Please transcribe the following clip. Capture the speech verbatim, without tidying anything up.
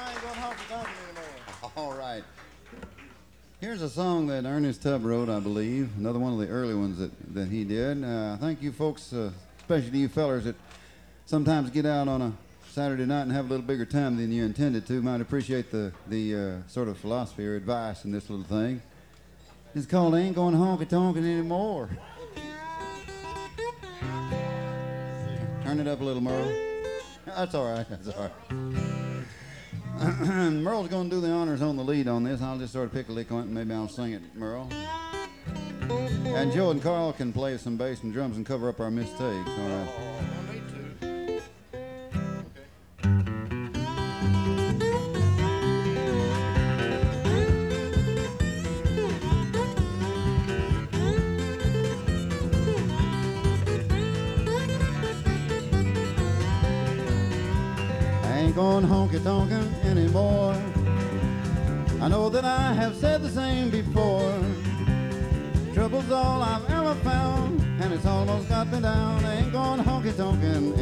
I ain't going honky tonkin anymore. All right. Here's a song that Ernest Tubb wrote, I believe. Another one of the early ones that, that he did. Uh, thank you folks, uh, especially you fellers that sometimes get out on a Saturday night and have a little bigger time than you intended to. Might appreciate the, the uh, sort of philosophy or advice in this little thing. It's called Ain't Going Honky Tonkin' Anymore. Turn it up a little, Merle. That's all right, that's all right. Merle's going to do the honors on the lead on this. I'll just sort of pick a lick on it and maybe I'll sing it, Merle. And Joe and Carl can play some bass and drums and cover up our mistakes, all right? Oh, me too. Ain't going honky-tonkin' anymore. I know that I have said the same before. Trouble's all I've ever found, and it's almost got me down. Ain't going honky-tonkin'